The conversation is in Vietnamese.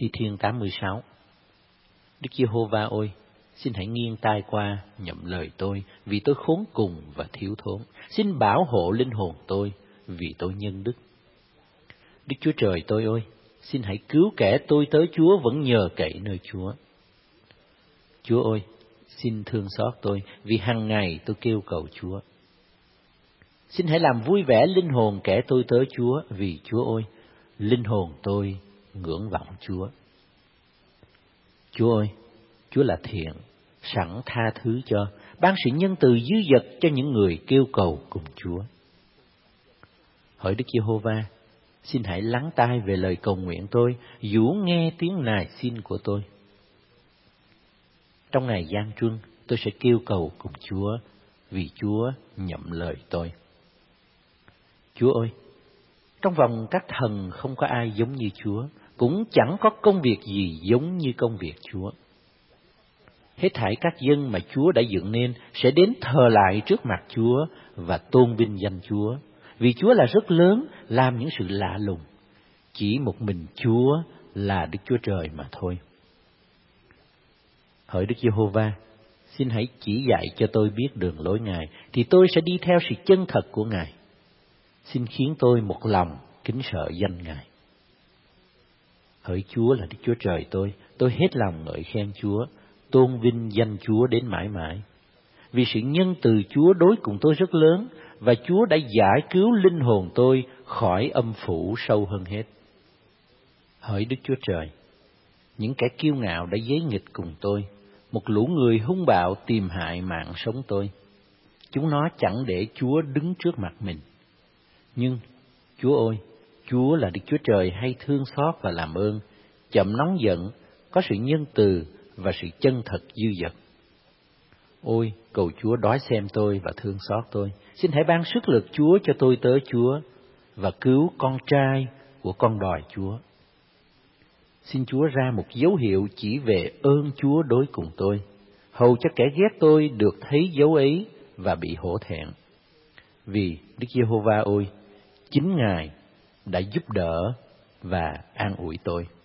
Thi Thiên 86. Đức Giê-hô-va ơi, xin hãy nghiêng tai qua nhậm lời tôi, vì tôi khốn cùng và thiếu thốn. Xin bảo hộ linh hồn tôi, vì tôi nhân đức. Đức Chúa Trời tôi ơi, xin hãy cứu kẻ tôi tớ Chúa vẫn nhờ cậy nơi Chúa. Chúa ơi, xin thương xót tôi, vì hàng ngày tôi kêu cầu Chúa. Xin hãy làm vui vẻ linh hồn kẻ tôi tớ Chúa, vì Chúa ơi, linh hồn tôi ngưỡng vọng Chúa. Chúa ơi, Chúa là thiện, sẵn tha thứ cho, ban sự nhân từ dư dật cho những người kêu cầu cùng Chúa. Hỡi Đức Giê-hô-va, xin hãy lắng tai về lời cầu nguyện tôi, dỗ nghe tiếng nài xin của tôi. Trong ngày gian truân, tôi sẽ kêu cầu cùng Chúa, vì Chúa nhậm lời tôi. Chúa ơi, trong vòng các thần không có ai giống như Chúa, cũng chẳng có công việc gì giống như công việc Chúa. Hết thảy các dân mà Chúa đã dựng nên sẽ đến thờ lại trước mặt Chúa và tôn vinh danh Chúa, vì Chúa là rất lớn, làm những sự lạ lùng. Chỉ một mình Chúa là Đức Chúa Trời mà thôi. Hỡi Đức Giê-hô-va, xin hãy chỉ dạy cho tôi biết đường lối Ngài, thì tôi sẽ đi theo sự chân thật của Ngài. Xin khiến tôi một lòng kính sợ danh Ngài. Hỡi Chúa là Đức Chúa Trời tôi hết lòng ngợi khen Chúa, tôn vinh danh Chúa đến mãi mãi. Vì sự nhân từ Chúa đối cùng tôi rất lớn, và Chúa đã giải cứu linh hồn tôi khỏi âm phủ sâu hơn hết. Hỡi Đức Chúa Trời, những kẻ kiêu ngạo đã giấy nghịch cùng tôi, một lũ người hung bạo tìm hại mạng sống tôi. Chúng nó chẳng để Chúa đứng trước mặt mình. Nhưng, Chúa ơi, Chúa là Đức Chúa Trời hay thương xót và làm ơn, chậm nóng giận, có sự nhân từ và sự chân thật dư dật. Ôi, cầu Chúa đói xem tôi và thương xót tôi. Xin hãy ban sức lực Chúa cho tôi tớ Chúa, và cứu con trai của con đòi Chúa. Xin Chúa ra một dấu hiệu chỉ về ơn Chúa đối cùng tôi, hầu cho kẻ ghét tôi được thấy dấu ấy và bị hổ thẹn. Vì Đức Giê-hô-va ơi, chính Ngài đã giúp đỡ và an ủi tôi.